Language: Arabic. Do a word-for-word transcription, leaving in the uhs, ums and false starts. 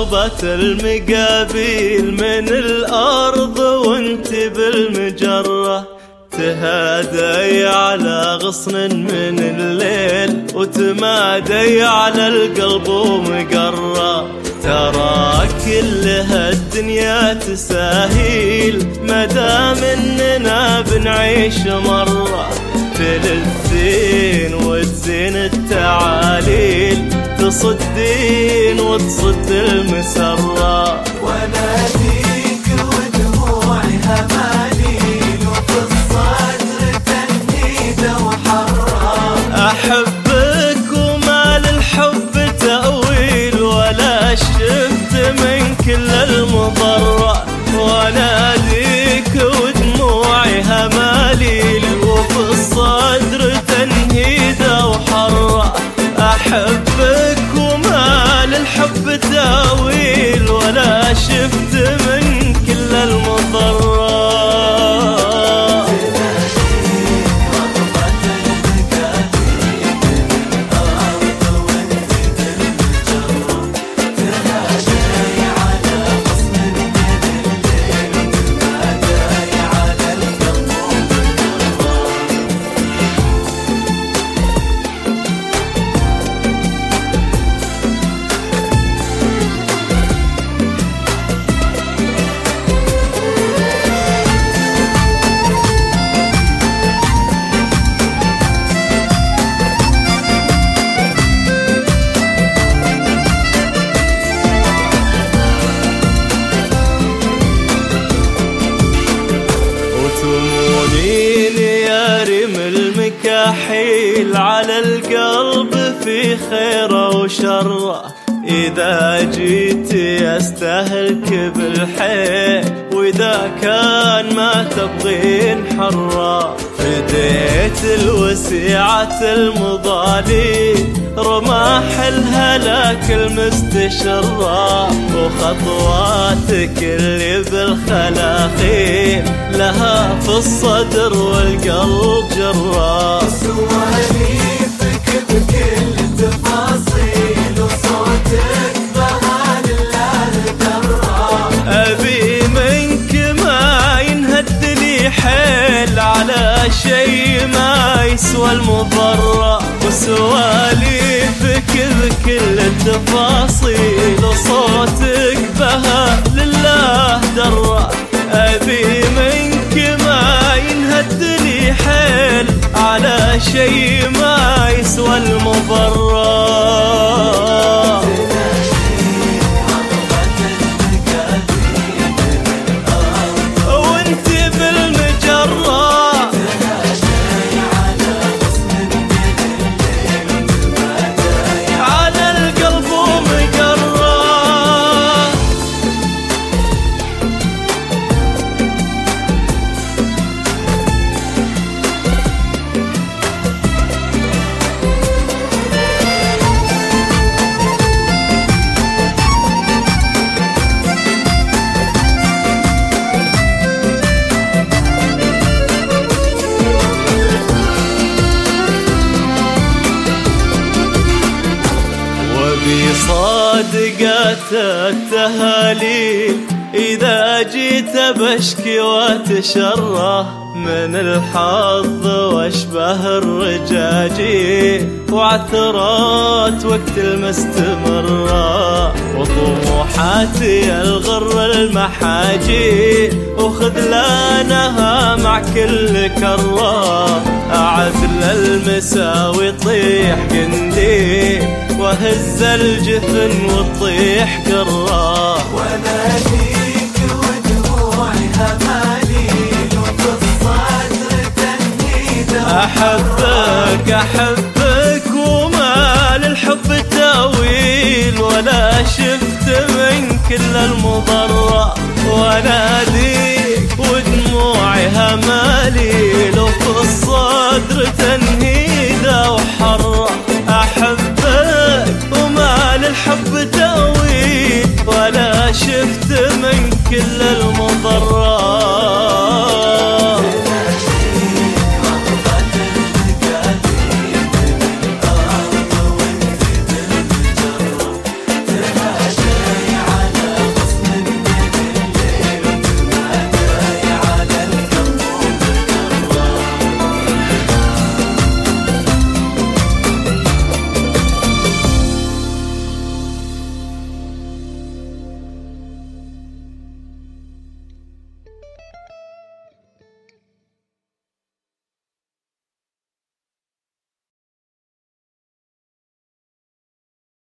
طلبت المقابيل من الأرض وانت بالمجرة، تهادي على غصن من الليل وتمادي على القلب ومقرة. ترى كل هالدنيا تساهيل مدام اننا بنعيش مرة، تلذين وتزين التعاليل، تصدين وتصد المسرة. وناديك ودموعي هماليل وفي الصدر تنهيدة وحرة. أحبك وما للحب تأويل ولا شفت من كل المضرة. وناديك ودموعي هماليل وفي الصدر تنهيدة وحرة. أحبك وما للحب تأويل ولا شفت من كل المضرة. تمونيني يا ريم المكاحيل على القلب في خيره وشره. إذا جيت يستهلك بالحيل وإذا كان ما تبغين حرة. فديت الوسيعة المضالين رماح الهلاك المستشرة. وخطواتك اللي بالخلاخيل لها في الصدر والقلب جرة. سواليفك بكل تفاصيل وصوتك بها لله درة. أبي منك ما ينهد لي حيل على شي ما يسوى المضرة. وسواليفك بكل التفاصيل وصوتك بها لله درة. أبي منك ما ينهد لي حيل على شي ما يسوى المضرة. بصادقات التهاليل إذا جيت بشكي واتشره من الحظ واشبه الرجاجي وعثرات وقت المستمرة. وطموحاتي الغر المحاجي وخذلانها مع كل كرة. أعذل المساوي طيح قندي وهز الجفن وطيح قرة. وناديك ودموعي هماليل وفي الصدر تنهيدة. أحبك أحبك وما للحب تأويل ولا شفت من كل المضرة. وناديك ودموعي هماليل وفي الصدر تنهيدة وحرة. أحبك وما للحب تأويل ولا شفت من كل المضرة.